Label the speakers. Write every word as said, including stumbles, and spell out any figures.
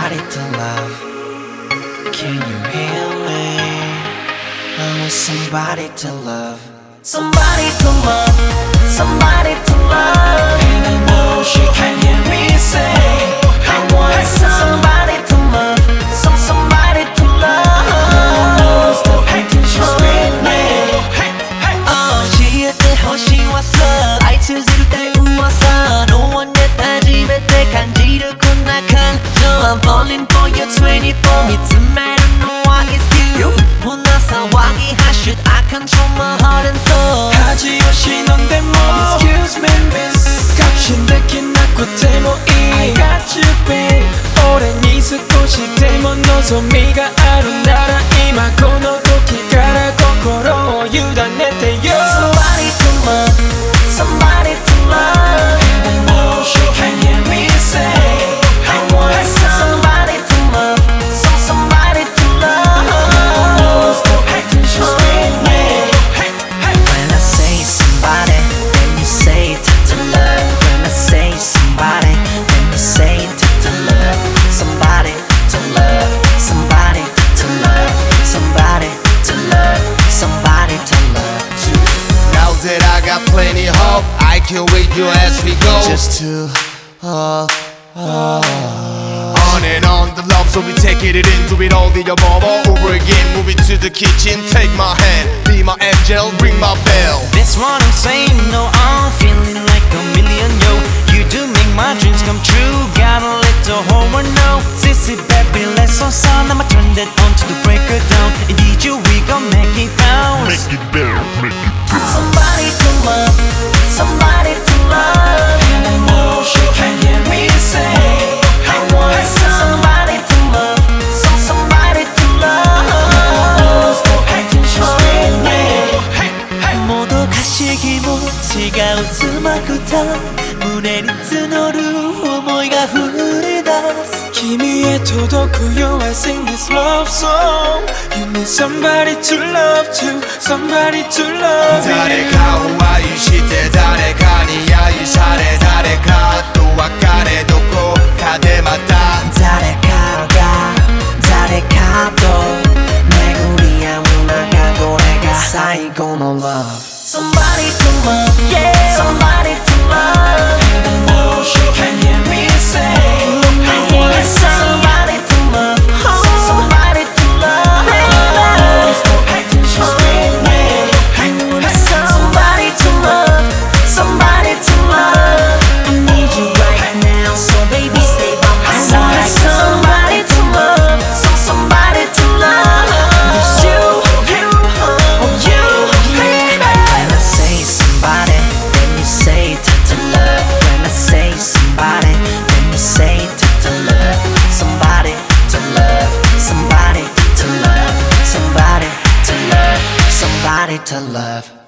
Speaker 1: somebody to love. Can you hear me? I want somebody to love. Somebody to love, somebody to love. And I know she can hear me say, I want somebody to love, some somebody to love. Knows the intentions with me. Oh, she is the whole she was love. I choose it that you was no one that I dream it they can do the connection. I'm falling for you twenty-four. It's a matter no why it's you. When I saw why I should I control my heart and soul. 하지 없이 넌데 뭐 Excuse me miss 값이 내게 낮고 대모이 I got you babe 오랜 이슬고 싶대 뭐 너서 미가 아름다라 임하고 너도 길가라 거꾸로 유단했대요. Somebody to love, somebody to love. And I know she can hear me say I want somebody to love, some somebody to love. Knows the intentions with me. When I say somebody, then you say it to love. When I say somebody, then you say it to love. Somebody to love, somebody to love, somebody to love, somebody to love.
Speaker 2: Now that I got plenty hope, I can wait you as we go.
Speaker 1: Just to uh, uh.
Speaker 2: On and on the love, so we take it in, do it all the above, all over again. Move it to the kitchen, take my hand, be my angel, ring my bell.
Speaker 1: That's what I'm saying, no, I'm feeling like a million, yo. You do make my dreams come true, gotta let the whole world know. Sissy baby, let's all sound, I'ma turn that on to the breaker down. Indeed you, we gon' make it bounce.
Speaker 2: Make it better, make it better.
Speaker 1: Somebody to love, somebody to love. And I know she can hear me say I want somebody to love, some somebody to love. Knows the intentions with me. 모두 가시기 모지가 웃음아 구타胸に募る想いが降り出す君へ届くよ I sing this love song. You need somebody to love too, somebody to love.
Speaker 2: 誰かを愛して誰かに愛され誰かと別れどこかでまた
Speaker 1: 誰かが誰かと巡り合う中これが最後の love. Somebody to love, yeah. Somebody to love. And I know she can hear me say I want somebody to love, somebody to love. Knows the intentions with me. I want somebody to love, somebody to love. I need you right now, so baby stay by my side. I want somebody to love, some somebody to love. It's you, you, oh you, baby. When I say somebody, then you say it to love. When I say somebody, then you say it to love. Somebody to love, somebody to love, somebody to love, somebody to love.